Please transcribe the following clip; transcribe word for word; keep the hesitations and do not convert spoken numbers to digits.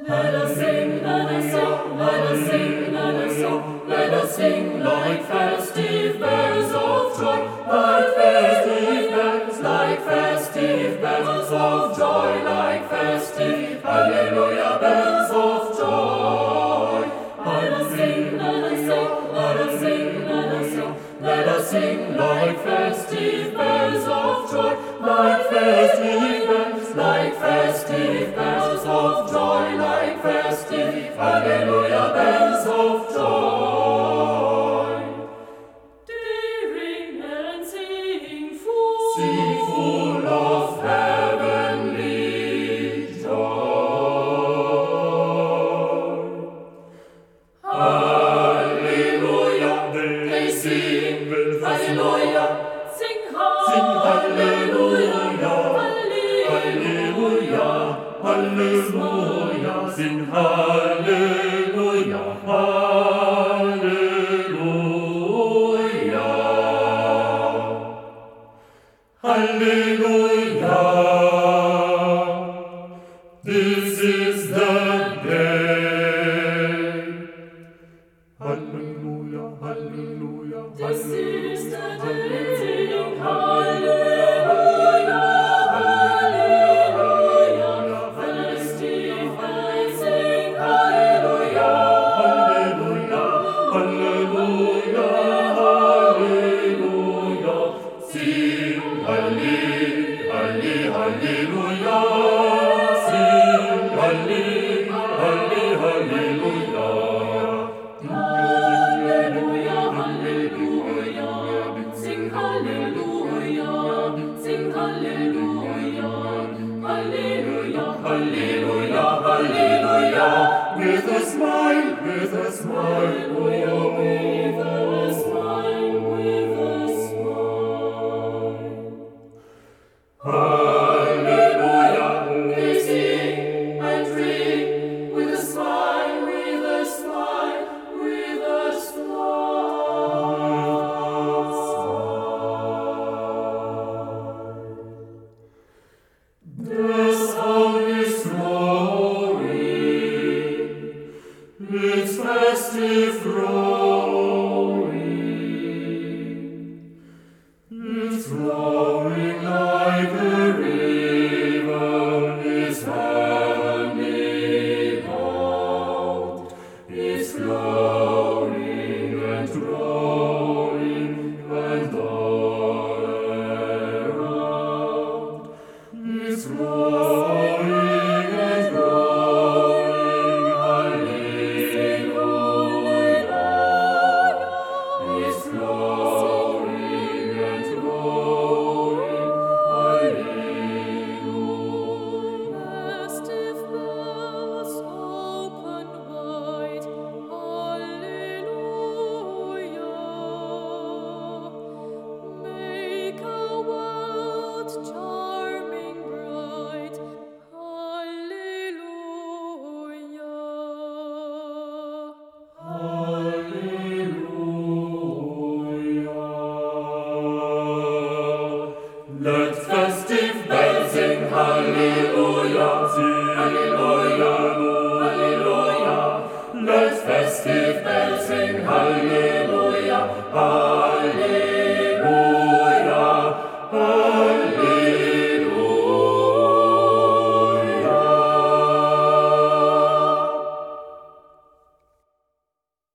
Let us sing, let us sing, let us sing, let us sing, let us sing like festive bells of joy, like festive bells, like festive bells of joy, like festive, hallelujah, bells of joy. Let us sing, let us sing, let us sing, let us sing, let us sing like festive bells of joy, like festive bells, like festive bells of joy, like festive, hallelujah, bells of joy. Dear and sing full, sing full of heavenly joy. Hallelujah, they sing with hallelujah, sing hallelujah, hallelujah, hallelujah, sing hallelujah, hallelujah, hallelujah. This is the day. Hallelujah, hallelujah, this is the day. Hallelujah, hallelujah, festive bells sing hallelujah, hallelujah, hallelujah, hallelujah, sing halle- halle- hallelujah, sing halle- halle- hallelujah. Hallelujah, hallelujah, sing hallelujah, sing hallelujah, hallelujah, hallelujah, hallelujah, with a smile, with a smile, oh, with a smile, with a smile. Hallelujah, they sing and ring with a smile, with a smile, with a smile. The song is flowing, its festive